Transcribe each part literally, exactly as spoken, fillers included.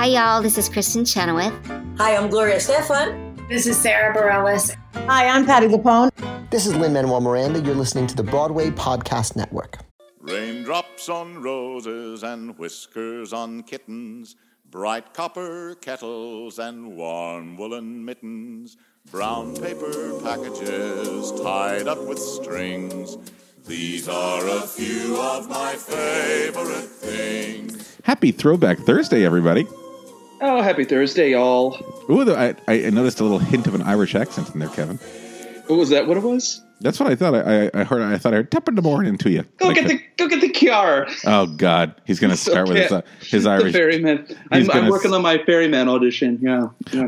Hi, y'all. This is Kristen Chenoweth. Hi, I'm Gloria Estefan. This is Sarah Bareilles. Hi, I'm Patti LuPone. This is Lin-Manuel Miranda. You're listening to the Broadway Podcast Network. Raindrops on roses and whiskers on kittens, bright copper kettles and warm woolen mittens, brown paper packages tied up with strings. These are a few of my favorite things. Happy Throwback Thursday, everybody. Oh, happy Thursday, y'all. Ooh, I, I noticed a little hint of an Irish accent in there, Kevin. What was that? What it was? That's what I thought. I, I heard. I thought I heard "Tap in the morning" to you. Go like get the go get the Kiara. Oh God, he's going to start okay. with his, uh, his Irish. The ferryman. I'm, I'm working s- on my ferryman audition. Yeah. yeah.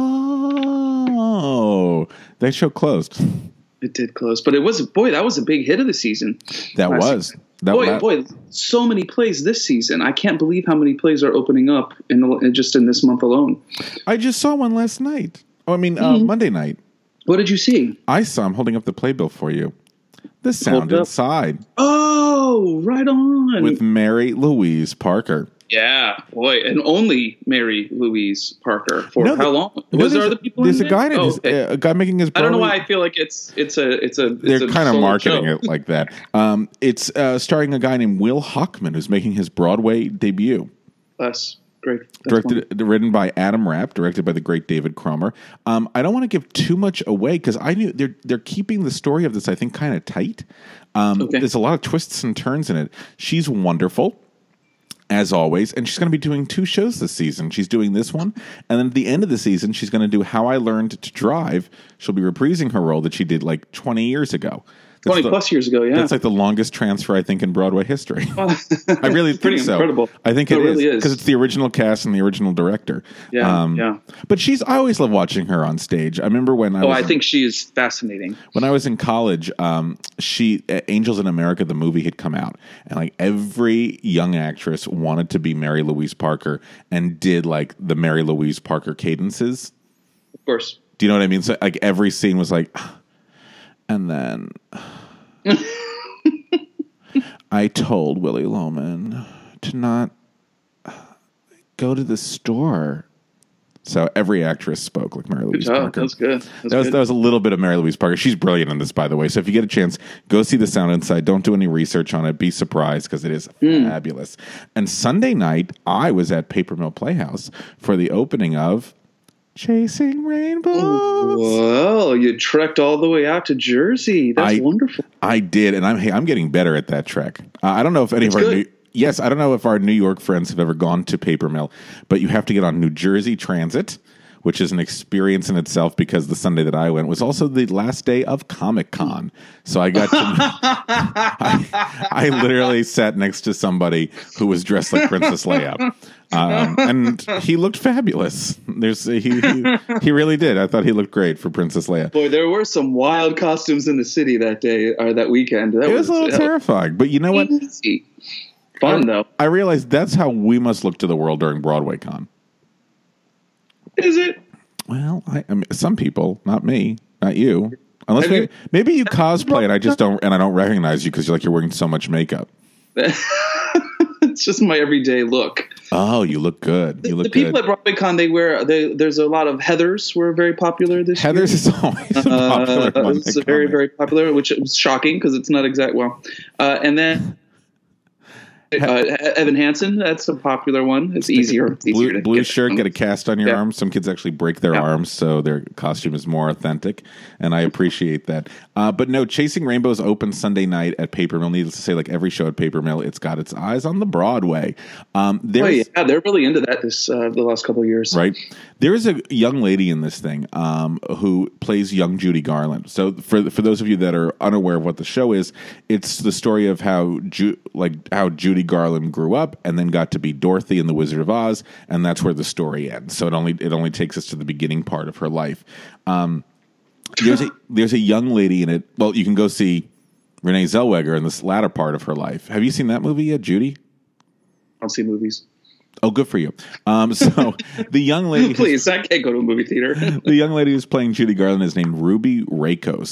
Oh, that show closed. It did close, but it was boy. That was a big hit of the season. That was. Season. That boy, la- boy, so many plays this season. I can't believe how many plays are opening up in the, just in this month alone. I just saw one last night. Oh, I mean mm-hmm. uh, Monday night. What did you see? I saw. I'm holding up the playbill for you. The Sound Inside. Oh, right on. With Mary Louise Parker. Yeah, boy, and only Mary Louise Parker for no, how long? No, Was there other people? There's in a guy, oh, his, okay. uh, a guy making his. Broadway. I don't know why I feel like it's it's a it's a. It's They're a kind of marketing show. it like that. Um, it's uh, starring a guy named Will Hockman who's making his Broadway debut. That's great. That's directed, fun. Written by Adam Rapp, directed by the great David Cromer. Um, I don't want to give too much away because I knew they're they're keeping the story of this I think kind of tight. Um, okay. There's a lot of twists and turns in it. She's wonderful, as always, and she's going to be doing two shows this season. She's doing this one, and then at the end of the season, she's going to do How I Learned to Drive. She'll be reprising her role that she did like twenty years ago. That's twenty the, plus years ago, yeah. That's like the longest transfer, I think, in Broadway history. I really think pretty so. Incredible. I think it, it really is because it's the original cast and the original director. Yeah, um, yeah. But she's. I always love watching her on stage. I remember when I. Oh, was I in, think she is fascinating. When I was in college, um, she uh, Angels in America, the movie had come out, and like every young actress wanted to be Mary Louise Parker and did like the Mary Louise Parker cadences. Of course. Do you know what I mean? So like every scene was like, and then. I told Willy Loman to not go to the store. So every actress spoke like Mary Louise Parker. That was good. That was, that, was, good. that was a little bit of Mary Louise Parker. She's brilliant in this, by the way. So if you get a chance, go see The Sound Inside. Don't do any research on it. Be surprised because it is mm. fabulous. And Sunday night, I was at Paper Mill Playhouse for the opening of Chasing Rainbows. Whoa, you trekked all the way out to Jersey. That's I, wonderful. I did, and I'm hey, I'm getting better at that trek. Uh, I don't know if any That's of our good. new, yes, I don't know if our New York friends have ever gone to Paper Mill, but you have to get on New Jersey Transit, which is an experience in itself because the Sunday that I went was also the last day of Comic-Con. So I got to I, I literally sat next to somebody who was dressed like Princess Leia. Um, and he looked fabulous. There's he, he he really did. I thought he looked great for Princess Leia. Boy, there were some wild costumes in the city that day or that weekend. That it was, was a little hell, terrifying, but you know what? Easy. Fun I, though. I realized that's how we must look to the world during Broadway Con. Is it? Well, I, I mean, some people, not me, not you. Unless maybe, maybe you cosplay and I just don't, and I don't recognize you because you're like you're wearing so much makeup. It's just my everyday look. Oh, you look good. You look the, the people good. at BroadwayCon, they wear. They, there's a lot of Heathers were very popular this Heathers year. Heathers is always a popular uh, one. It's a very, very popular, which was shocking because it's not exact. Well, uh, and then uh, Evan Hansen, that's a popular one. It's easier. It's easier blue to blue get shirt, get a cast on your yeah. arm. Some kids actually break their yeah. arms, so their costume is more authentic, and I appreciate that. Uh, but no, Chasing Rainbows opens Sunday night at Paper Mill. Needless to say, like every show at Paper Mill, it's got its eyes on the Broadway. Um, oh yeah, they're really into that this uh, the last couple of years, right? There is a young lady in this thing um, who plays young Judy Garland. So for for those of you that are unaware of what the show is, it's the story of how Ju- like how Judy Garland grew up and then got to be Dorothy in The Wizard of Oz, and that's where the story ends. So it only it only takes us to the beginning part of her life. Um, there's a there's a young lady in it. Well, you can go see Renee Zellweger in this latter part of her life. Have you seen that movie yet, Judy? I don't see movies. Oh, good for you. Um, so the young lady, please, I can't go to a movie theater. The young lady who's playing Judy Garland is named Ruby Rakos.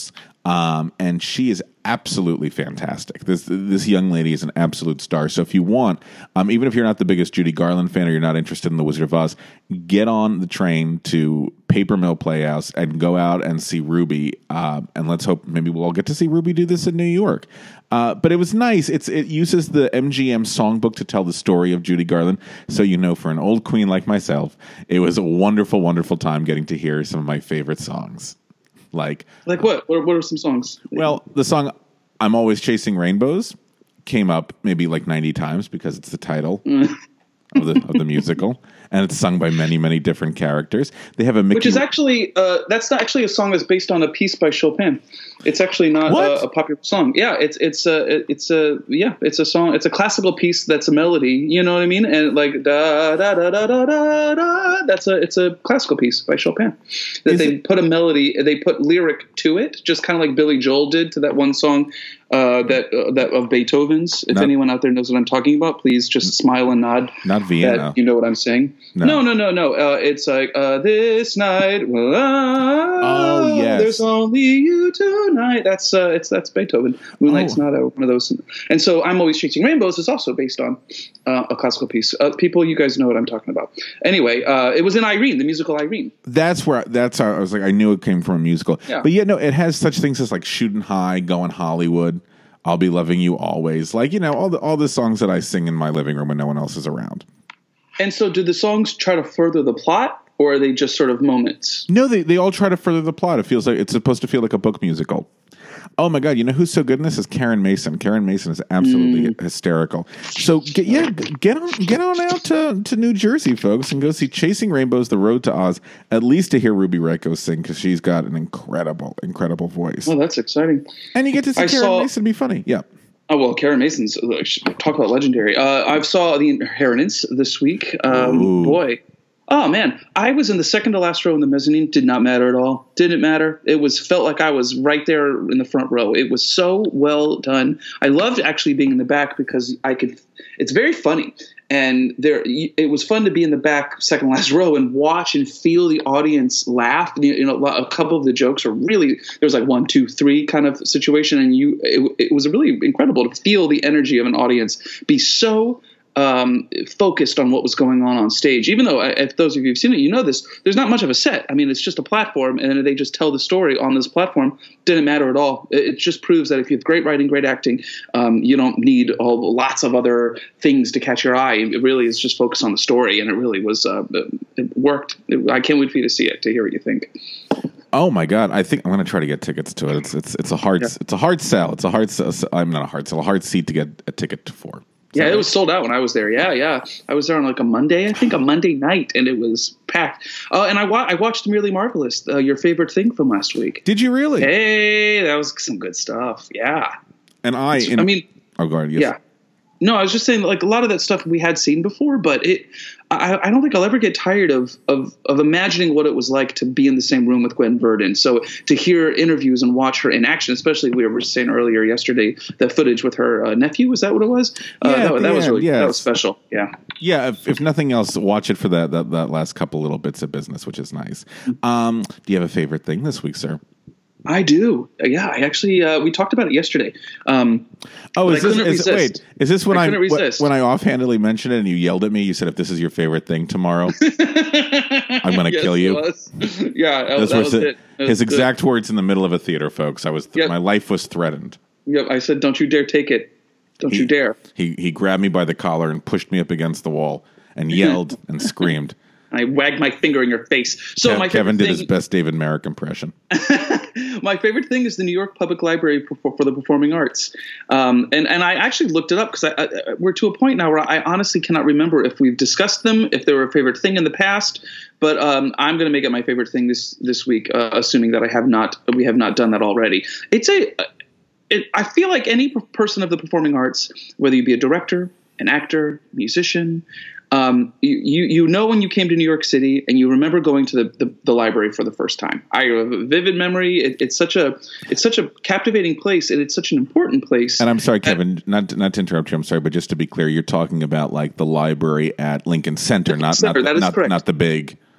Um, and she is absolutely fantastic. This this young lady is an absolute star. So if you want, um, even if you're not the biggest Judy Garland fan or you're not interested in The Wizard of Oz, get on the train to Paper Mill Playhouse and go out and see Ruby. Uh, and let's hope maybe we'll all get to see Ruby do this in New York. Uh, but it was nice. It's it uses the M G M songbook to tell the story of Judy Garland. So you know, for an old queen like myself, it was a wonderful, wonderful time getting to hear some of my favorite songs. Like, like what? What, what are some songs? Well, the song "I'm Always Chasing Rainbows" came up maybe like ninety times because it's the title of the of the musical, and it's sung by many, many different characters. They have a Mickey, which is actually uh, that's not actually a song that's based on a piece by Chopin. It's actually not a, a popular song. Yeah, it's it's a it's a yeah it's a song. It's a classical piece that's a melody. You know what I mean? And like da da da da da da da. That's a it's a classical piece by Chopin that is they it? put a melody. They put lyric to it, just kind of like Billy Joel did to that one song uh, that uh, that of Beethoven's. If not, anyone out there knows what I'm talking about, please just smile and nod. Not Vienna. You know what I'm saying? No, no, no, no. no. Uh, it's like uh, this night. Well, oh yes. There's only you tonight. That's uh, it's that's Beethoven. Moonlight's oh. not a, one of those. And so I'm Always Chasing Rainbows is also based on uh, a classical piece. Uh, people, you guys know what I'm talking about. Anyway, uh, it was in Irene, the musical Irene. That's where that's how I was like, I knew it came from a musical. Yeah. But yeah, no, it has such things as like Shootin' High, Going Hollywood, I'll Be Loving You Always. Like, you know, all the all the songs that I sing in my living room when no one else is around. And so do the songs try to further the plot, or are they just sort of moments? No, they, they all try to further the plot. It feels like it's supposed to feel like a book musical. Oh my God! You know who's so good in this is Karen Mason. Karen Mason is absolutely mm. hysterical. So get, yeah, get on get on out to, to New Jersey, folks, and go see Chasing Rainbows: The Road to Oz. At least to hear Ruby Raico sing, because she's got an incredible, incredible voice. Oh, that's exciting! And you get to see I Karen saw, Mason be funny. Yeah. Oh well, Karen Mason's talk about legendary. Uh, I saw The Inheritance this week. Um, boy. Oh man, I was in the second to last row in the mezzanine. Did not matter at all. Didn't matter. It was felt like I was right there in the front row. It was so well done. I loved actually being in the back because I could. It's very funny, and there it was fun to be in the back, second last row, and watch and feel the audience laugh. You know, a couple of the jokes are really there was like one, two, three kind of situation, and you it, it was really incredible to feel the energy of an audience be so. Um, focused on what was going on on stage. Even though, if those of you who've seen it, you know this, there's not much of a set. I mean, it's just a platform, and they just tell the story on this platform. Didn't matter at all. It just proves that if you have great writing, great acting, um, you don't need all, lots of other things to catch your eye. It really is just focused on the story, and it really was. Uh, it worked. It, I can't wait for you to see it, to hear what you think. Oh my God! I think I'm going to try to get tickets to it. It's it's it's a hard yeah. it's a hard sell. It's a hard. I'm not a hard sell. A hard seat to get a ticket for. Yeah, it was sold out when I was there. Yeah, yeah. I was there on like a Monday, I think a Monday night, and it was packed. Uh, and I, wa- I watched Merely Marvelous, uh, your favorite thing from last week. Did you really? Hey, that was some good stuff. Yeah. And I, in, I mean, oh, go ahead. Yes. Yeah. No, I was just saying, like, a lot of that stuff we had seen before, but it, I, I don't think I'll ever get tired of, of of imagining what it was like to be in the same room with Gwen Verdon. So to hear interviews and watch her in action, especially we were saying earlier yesterday, the footage with her uh, nephew, is that what it was? Uh, yeah, that, that was really yeah. that was special. Yeah, yeah. If, if nothing else, watch it for that, that that last couple little bits of business, which is nice. Um, do you have a favorite thing this week, sir? I do. Yeah, I actually uh, we talked about it yesterday. Um, oh, is this, is, wait, is this when I, I when I offhandedly mentioned it and you yelled at me? You said, "If this is your favorite thing tomorrow, I'm going to yes, kill you." Yeah, that, Those that were was the, it. That his was exact the, words in the middle of a theater, folks. I was th- yep. my life was threatened. Yep, I said, "Don't you dare take it! Don't he, you dare!" He he grabbed me by the collar and pushed me up against the wall and yelled and screamed. I wagged my finger in your face. So Kev, my Kevin did thing, his best David Merrick impression. My favorite thing is the New York Public Library for, for the Performing Arts. Um, and, and I actually looked it up because I, I, we're to a point now where I honestly cannot remember if we've discussed them, if they were a favorite thing in the past. But um, I'm going to make it my favorite thing this this week, uh, assuming that I have not we have not done that already. It's a it, I feel like any person of the performing arts, whether you be a director, an actor, musician, Um, you, you you know when you came to New York City and you remember going to the, the, the library for the first time. I have a vivid memory. It, it's such a it's such a captivating place, and it's such an important place. And I'm sorry, Kevin, that, not not to interrupt you. I'm sorry, but just to be clear, you're talking about like the library at Lincoln Center, not Center, not that is not, correct. not the big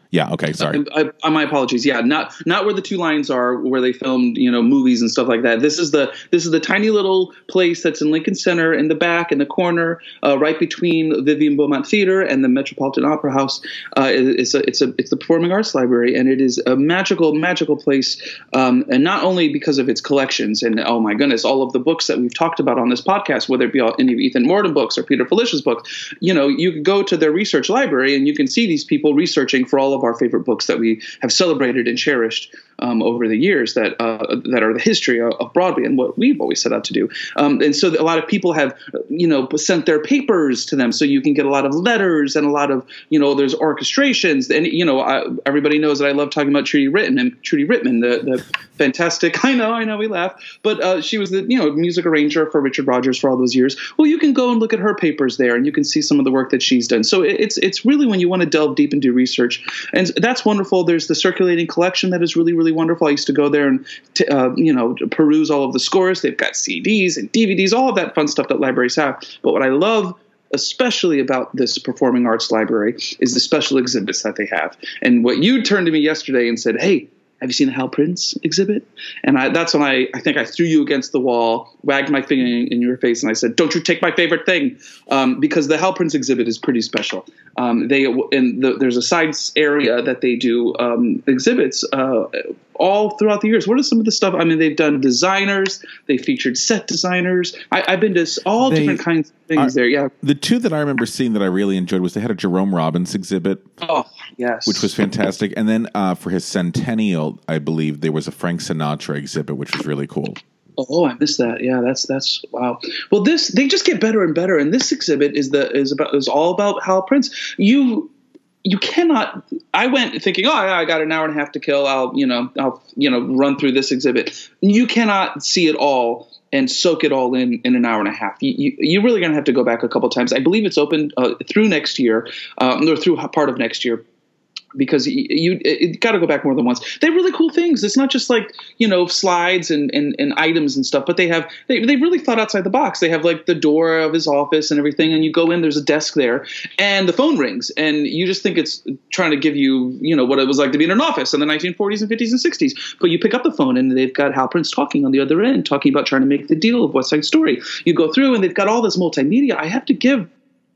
Yeah. Okay. Sorry. I, I, my apologies. Yeah, not not where the two lines are, where they filmed, you know, movies and stuff like that. This is the this is the tiny little place that's in Lincoln Center, in the back, in the corner, uh, right between Vivian Beaumont Theater and the Metropolitan Opera House. Uh, it's a it's a it's the Performing Arts Library, and it is a magical magical place. Um, and not only because of its collections, and oh my goodness, all of the books that we've talked about on this podcast, whether it be any of Ethan Mordden books or Peter Felicia's books, you know, you can go to their research library and you can see these people researching for all of our favorite books that we have celebrated and cherished um, over the years that uh, that are the history of, of Broadway and what we've always set out to do. Um, and so a lot of people have, you know, sent their papers to them, so you can get a lot of letters and a lot of, you know, there's orchestrations. And, you know, I, everybody knows that I love talking about Trudy Rittman, and Trudy Rittman, the, the fantastic, I know, I know, we laugh, but uh, she was the, you know, music arranger for Richard Rodgers for all those years. Well, you can go and look at her papers there, and you can see some of the work that she's done. So it's it's really, when you want to delve deep and do research, and that's wonderful. There's the circulating collection that is really, really wonderful. I used to go there and, t- uh, you know, peruse all of the scores. They've got C Ds and D V Ds, all of that fun stuff that libraries have. But what I love especially about this Performing Arts Library is the special exhibits that they have. And what you turned to me yesterday and said, hey, have you seen the Hal Prince exhibit? And I, that's when I, I think I threw you against the wall, wagged my finger in, in your face, and I said, don't you take my favorite thing, um, because the Hal Prince exhibit is pretty special. Um, they and the, there's a side area that they do um, exhibits uh, all throughout the years. What are some of the stuff? I mean, they've done designers, they featured set designers. I, I've been to all they, different kinds of things are, there. Yeah, the two that I remember seeing that I really enjoyed was they had a Jerome Robbins exhibit. Oh, yes, which was fantastic. And then uh, for his centennial, I believe there was a Frank Sinatra exhibit, which was really cool. Oh, I missed that. Yeah, that's that's wow. Well, this they just get better and better, and this exhibit is the is about is all about Hal Prince. You you cannot. I went thinking, oh, I got an hour and a half to kill. I'll you know I'll you know run through this exhibit. You cannot see it all and soak it all in in an hour and a half. You, you, you're really going to have to go back a couple times. I believe it's open uh, through next year, um, or through part of next year. Because you, you, you got to go back more than once. They have really cool things. It's not just like, you know, slides and, and, and items and stuff, but they have, they, they really thought outside the box. They have like the door of his office and everything. And you go in, there's a desk there and the phone rings and you just think it's trying to give you, you know, what it was like to be in an office in the nineteen forties and fifties and sixties. But you pick up the phone and they've got Hal Prince talking on the other end, talking about trying to make the deal of West Side Story. You go through and they've got all this multimedia. I have to give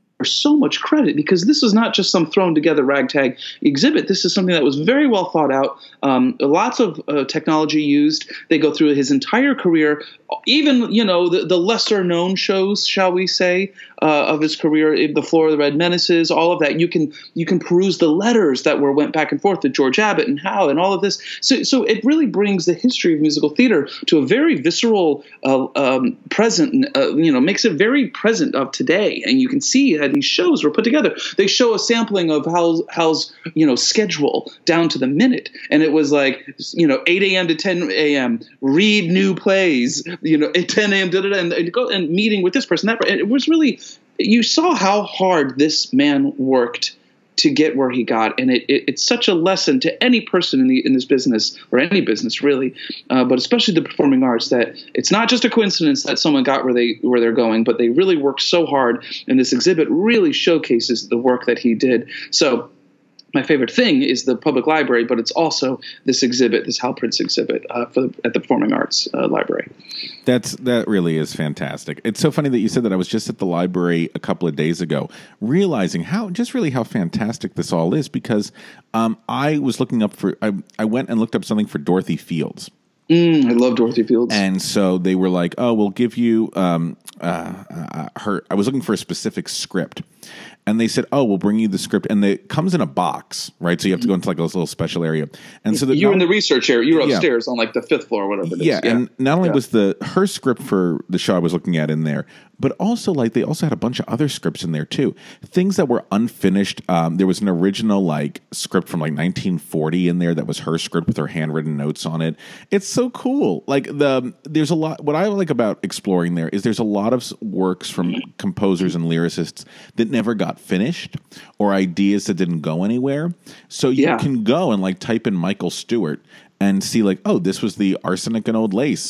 so much credit because this is not just some thrown together ragtag exhibit. This is something that was very well thought out. Um, lots of uh, technology used. They go through his entire career, even, you know, the, the lesser known shows, shall we say, uh, of his career, The Floor of the Red Menaces, all of that. You can you can peruse the letters that were went back and forth to George Abbott and Hal and all of this. So so it really brings the history of musical theater to a very visceral uh, um, present, uh, you know, makes it very present of today. And you can see how these shows were put together. They show a sampling of Hal's, Hal's, you know, schedule down to the minute. And it was like, you know, eight a.m. to ten a.m., read new plays, you know, at ten a.m., da, da, da, and, and go and meeting with this person, that person. It was really, you saw how hard this man worked to get where he got. And it, it, it's such a lesson to any person in the in this business, or any business really, uh, but especially the performing arts, that it's not just a coincidence that someone got where they where they're going, but they really worked so hard. And this exhibit really showcases the work that he did. So my favorite thing is the public library, but it's also this exhibit, this Hal Prince exhibit uh, for the, at the Performing Arts uh, Library. That's that really is fantastic. It's so funny that you said that. I was just at the library a couple of days ago, realizing how just really how fantastic this all is. Because um, I was looking up for, I, I went and looked up something for Dorothy Fields. Mm, I love Dorothy Fields. And so they were like, oh, we'll give you um, uh, uh, her. I was looking for a specific script. And they said, oh, we'll bring you the script. And it comes in a box, right? So you have to go into like a little special area. And so the, you were in the research area. You were upstairs yeah. on like the fifth floor or whatever it is. Yeah, yeah. And not only yeah. was the her script for the show I was looking at in there, but also like they also had a bunch of other scripts in there too. Things that were unfinished. Um, there was an original like script from like nineteen forty in there that was her script with her handwritten notes on it. It's so cool. Like the there's a lot. What I like about exploring there is there's a lot of works from composers and lyricists that never got finished, or ideas that didn't go anywhere. So you yeah. can go and like type in Michael Stewart and see like, oh, this was the Arsenic and Old Lace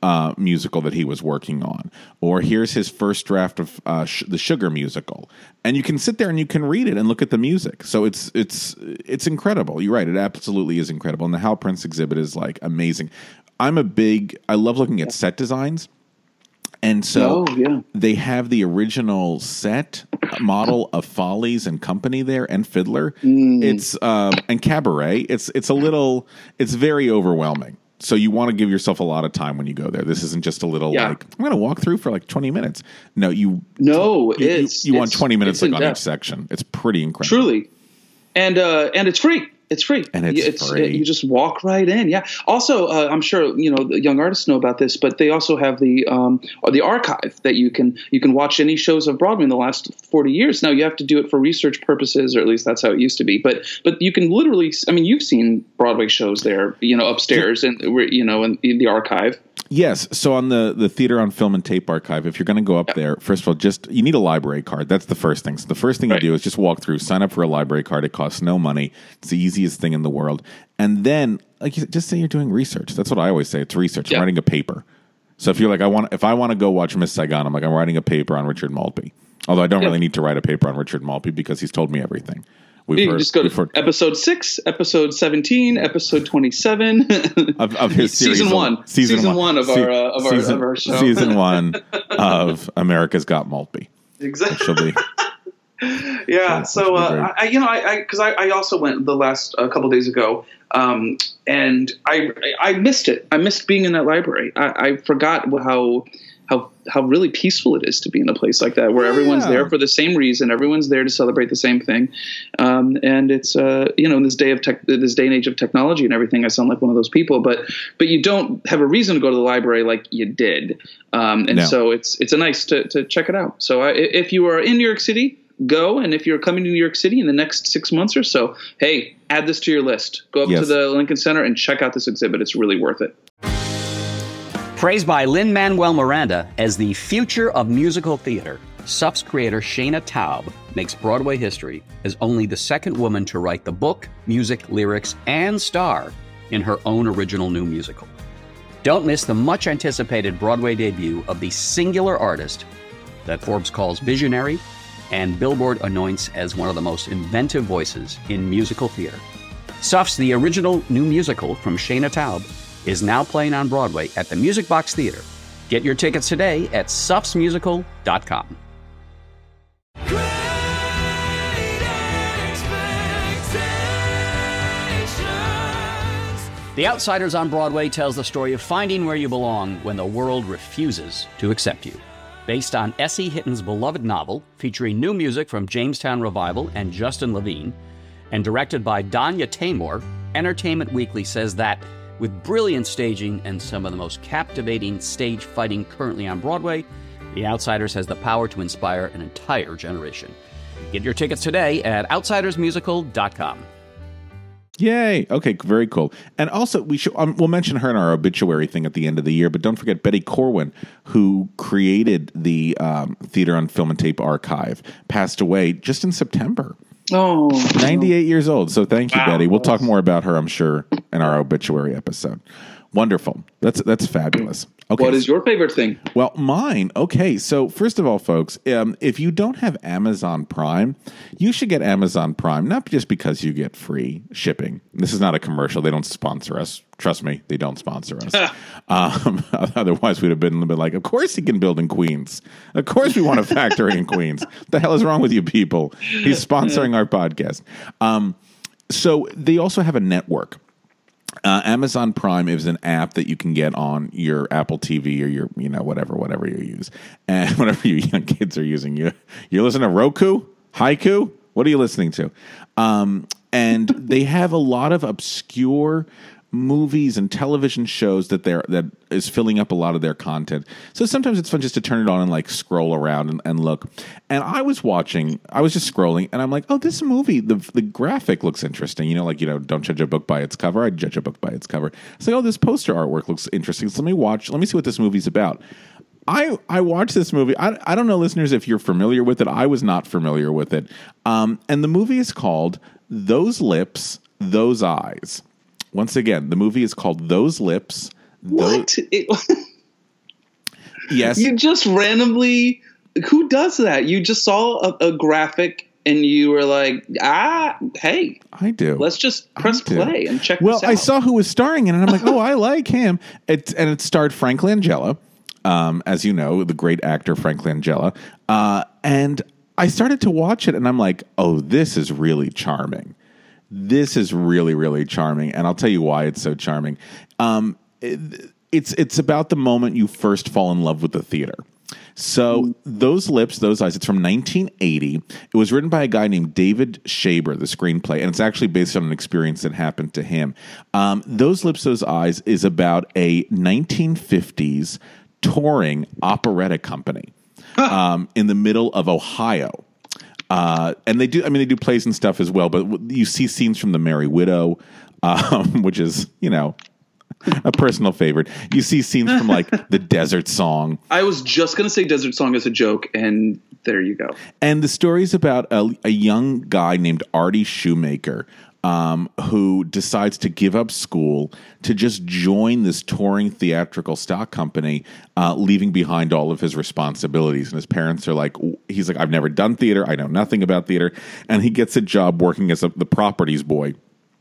uh, musical that he was working on, or here's his first draft of uh, sh- the Sugar musical, and you can sit there and you can read it and look at the music. So it's it's it's incredible. You're right; it absolutely is incredible. And the Hal Prince exhibit is like amazing. I'm a big I love looking at set designs. And so oh, yeah. they have the original set model of Follies and Company there, and Fiddler. Mm. It's um, and Cabaret. It's it's a little. It's very overwhelming. So you want to give yourself a lot of time when you go there. This isn't just a little yeah. like I'm going to walk through for like twenty minutes. No, you no, you, it's you, you it's, want twenty minutes like on depth. each section. It's pretty incredible. Truly, and uh, and it's free. It's free, and it's, it's free. You just walk right in. Yeah. Also, uh, I'm sure you know the young artists know about this, but they also have the um, the archive that you can you can watch any shows of Broadway in the last forty years. Now you have to do it for research purposes, or at least that's how it used to be. But but you can literally, I mean, you've seen Broadway shows there, you know, upstairs and you know in, in the archive. Yes. So on the, the Theater on Film and Tape archive, if you're going to go up yeah. there, first of all, just you need a library card. That's the first thing. So the first thing right. you do is just walk through, sign up for a library card. It costs no money. It's the easiest thing in the world. And then, like you said, just say you're doing research. That's what I always say. It's research. Yeah. I'm writing a paper. So if you're like, I want, if I want to go watch Miss Saigon, I'm like, I'm writing a paper on Richard Maltby. Although I don't yeah. really need to write a paper on Richard Maltby because he's told me everything. We've you can heard, just go to heard, episode six, episode seventeen, episode twenty-seven of, of his series, season one, season, season one, one of, se- our, uh, of, season, our of our show, season one of America's Got Maltby. Exactly. yeah. So uh, I, you know, I because I, I, I also went the last a uh, couple days ago, um, and I I missed it. I missed being in that library. I, I forgot how. How how really peaceful it is to be in a place like that, where yeah. everyone's there for the same reason, everyone's there to celebrate the same thing, um, and it's uh, you know in this day of tech, this day and age of technology and everything, I sound like one of those people, but but you don't have a reason to go to the library like you did, um, and no. so it's it's a nice to to check it out. So I, if you are in New York City, go, and if you're coming to New York City in the next six months or so, hey, add this to your list. Go up yes. to the Lincoln Center and check out this exhibit. It's really worth it. Praised by Lin-Manuel Miranda as the future of musical theater, S U F's creator Shana Taub makes Broadway history as only the second woman to write the book, music, lyrics, and star in her own original new musical. Don't miss the much-anticipated Broadway debut of the singular artist that Forbes calls visionary and Billboard anoints as one of the most inventive voices in musical theater. S U F's The Original New Musical from Shana Taub is now playing on Broadway at the Music Box Theater. Get your tickets today at sufs musical dot com. The Outsiders on Broadway tells the story of finding where you belong when the world refuses to accept you. Based on S E Hitton's beloved novel, featuring new music from Jamestown Revival and Justin Levine, and directed by Danya Taymor, Entertainment Weekly says that with brilliant staging and some of the most captivating stage fighting currently on Broadway, The Outsiders has the power to inspire an entire generation. Get your tickets today at outsiders musical dot com. Yay! Okay, very cool. And also, we should um, we'll mention her in our obituary thing at the end of the year. But don't forget Betty Corwin, who created the um, Theater on Film and Tape archive, passed away just in September. Oh, ninety-eight years old. So thank you, wow. Betty. We'll talk more about her, I'm sure, in our obituary episode. Wonderful. That's that's fabulous. Okay. What is your favorite thing? Well, mine. Okay. So first of all, folks, um, if you don't have Amazon Prime, you should get Amazon Prime, not just because you get free shipping. This is not a commercial. They don't sponsor us. Trust me, they don't sponsor us. um, otherwise, we'd have been a little bit like, of course he can build in Queens. Of course we want a factory in Queens. What the hell is wrong with you people? He's sponsoring our podcast. Um, so they also have a network. Uh, Amazon Prime is an app that you can get on your Apple T V or your, you know, whatever, whatever you use. And whatever your young kids are using. You, you're listening to Roku? Haiku? What are you listening to? Um, and they have a lot of obscure movies and television shows that they're that is filling up a lot of their content. So sometimes it's fun just to turn it on and like scroll around and, and look. And I was watching, I was just scrolling, and I'm like, oh, this movie, the the graphic looks interesting. You know, like, you know, don't judge a book by its cover. I judge a book by its cover. It's like, oh, this poster artwork looks interesting. So let me watch. Let me see what this movie's about. I, I watched this movie. I, I don't know, listeners, if you're familiar with it. I was not familiar with it. Um, and the movie is called Those Lips, Those Eyes. Once again, the movie is called Those Lips. What? Those, it, Yes. You just randomly, who does that? You just saw a, a graphic and you were like, ah, hey. I do. Let's just press play and check well, this out. I saw who was starring in it, and I'm like, oh, I like him. It, and it starred Frank Langella, um, as you know, the great actor Frank Langella. Uh, and I started to watch it, and I'm like, oh, this is really charming. This is really, really charming. And I'll tell you why it's so charming. Um, it, it's it's about the moment you first fall in love with the theater. So Those Lips, Those Eyes, it's from nineteen eighty. It was written by a guy named David Shaber, the screenplay, and it's actually based on an experience that happened to him. Um, Those Lips, Those Eyes is about a nineteen fifties touring operetta company um, in the middle of Ohio. Uh, and they do, I mean, they do plays and stuff as well, but you see scenes from The Merry Widow, um, which is, you know, a personal favorite. You see scenes from like the Desert Song. I was just going to say Desert Song as a joke, and there you go. And the story's about a, a young guy named Artie Shoemaker um, who decides to give up school to just join this touring theatrical stock company, uh, leaving behind all of his responsibilities. And his parents are like, he's like, I've never done theater. I know nothing about theater. And he gets a job working as a, the properties boy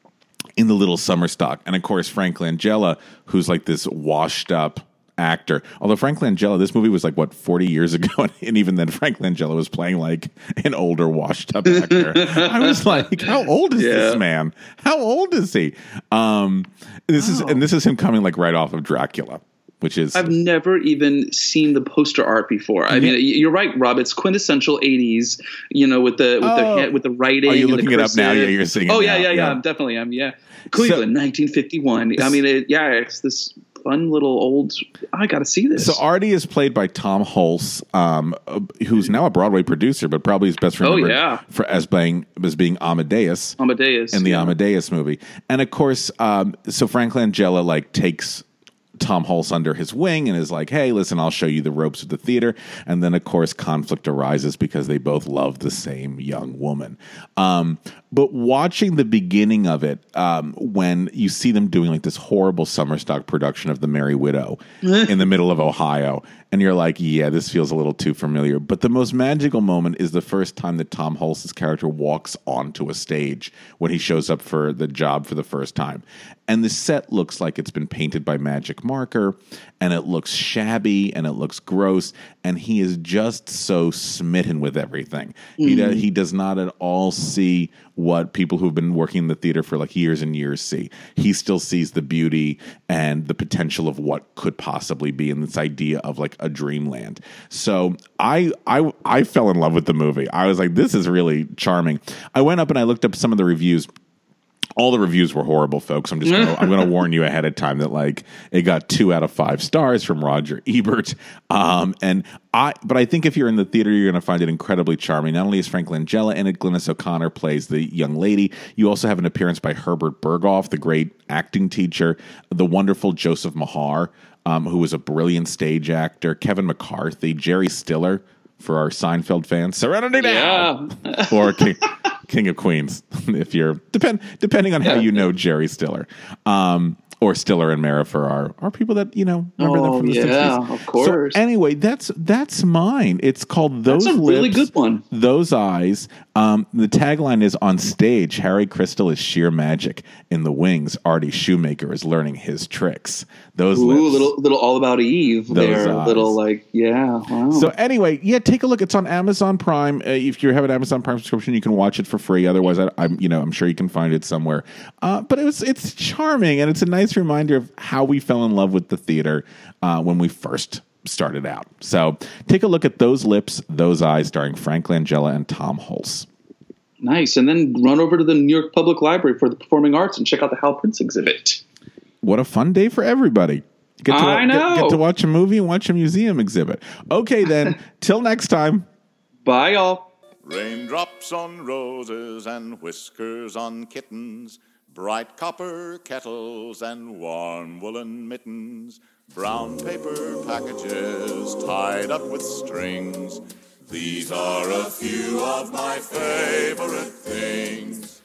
in the little summer stock. And of course, Frank Langella, who's like this washed up actor. Although Frank Langella, this movie was like, what, forty years ago? And even then, Frank Langella was playing like an older washed up actor. I was like, how old is yeah. this man? How old is he? Um, this oh. is, and this is him coming like right off of Dracula. Which is, I've never even seen the poster art before. I yeah. mean, you're right, Rob. It's quintessential eighties. You know, with the with oh. the with the writing. Are you and looking the it up now? Yeah, you're seeing. Oh it yeah, now. yeah, yeah, yeah. Definitely, I'm. Yeah, Cleveland, so, nineteen fifty-one. I mean, it, yeah, it's this fun little old. I got to see this. So Artie is played by Tom Hulce, um, who's now a Broadway producer, but probably is best remembered oh, yeah. for as being as being Amadeus. Amadeus in the yeah. Amadeus movie, and of course, um, so Frank Langella like takes Tom Hulce under his wing and is like, hey, listen, I'll show you the ropes of the theater. And then, of course, conflict arises because they both love the same young woman. Um, but watching the beginning of it, um, when you see them doing like this horrible summer stock production of The Merry Widow in the middle of Ohio, and you're like, yeah, this feels a little too familiar. But the most magical moment is the first time that Tom Hulce's character walks onto a stage when he shows up for the job for the first time. And the set looks like it's been painted by magic marker, and it looks shabby, and it looks gross, and he is just so smitten with everything. Mm. He, does, he does not at all see what people who've been working in the theater for like years and years see. He still sees the beauty and the potential of what could possibly be in this idea of like a dreamland. So I I I fell in love with the movie. I was like, this is really charming. I went up and I looked up some of the reviews. All the reviews were horrible, folks. I'm just gonna, I'm going to warn you ahead of time that like it got two out of five stars from Roger Ebert. Um, and I, but I think if you're in the theater, you're going to find it incredibly charming. Not only is Frank Langella in it, Glynis O'Connor plays the young lady. You also have an appearance by Herbert Berghoff, the great acting teacher, the wonderful Joseph Mahar, um, who was a brilliant stage actor, Kevin McCarthy, Jerry Stiller. For our Seinfeld fans, Serenity Now, yeah. or King, King of Queens, if you're depend depending on how you know Jerry Stiller, um, or Stiller and Mara for our our people that you know remember oh, them from the yeah, sixties. Of course. So anyway, that's that's mine. It's called Those that's a Lips, really good one. Those Eyes. Um, the tagline is on stage, Harry Crystal is sheer magic. In the wings, Artie Shoemaker is learning his tricks. Those Ooh, lips. little little all about Eve Those there. eyes. Little like yeah. Wow. So anyway, yeah, take a look. It's on Amazon Prime. Uh, if you have an Amazon Prime subscription, you can watch it for free. Otherwise, I, I'm you know I'm sure you can find it somewhere. Uh, but it was it's charming and it's a nice reminder of how we fell in love with the theater uh, when we first started out. So take a look at Those Lips, Those Eyes, starring Frank Langella and Tom Hulce. Nice. And then run over to the New York Public Library for the Performing Arts and check out the Hal Prince exhibit. What a fun day for everybody. Get to, I know. Get, get to watch a movie and watch a museum exhibit. Okay, then. Till next time. Bye, y'all. Raindrops on roses and whiskers on kittens, bright copper kettles and warm woolen mittens, brown paper packages tied up with strings. These are a few of my favorite things.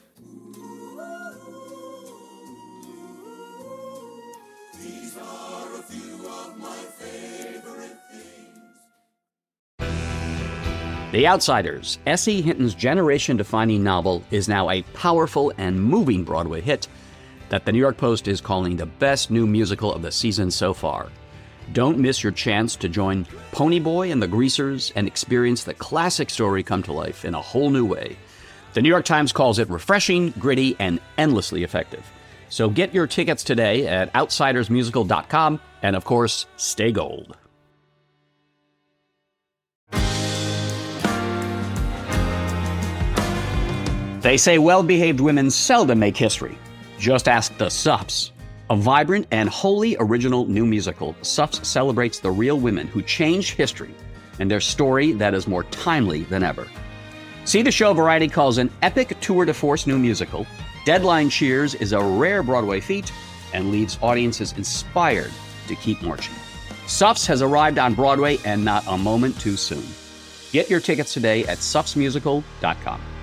These are a few of my favorite things. The Outsiders, S E. Hinton's generation-defining novel, is now a powerful and moving Broadway hit that the New York Post is calling the best new musical of the season so far. Don't miss your chance to join Ponyboy and the Greasers and experience the classic story come to life in a whole new way. The New York Times calls it refreshing, gritty, and endlessly effective. So get your tickets today at outsiders musical dot com, and of course, stay gold. They say well-behaved women seldom make history. Just ask the Suffs. A vibrant and wholly original new musical, Suffs celebrates the real women who changed history and their story that is more timely than ever. See the show Variety calls an epic tour de force new musical. Deadline cheers is a rare Broadway feat and leaves audiences inspired to keep marching. Suffs has arrived on Broadway and not a moment too soon. Get your tickets today at suffs musical dot com.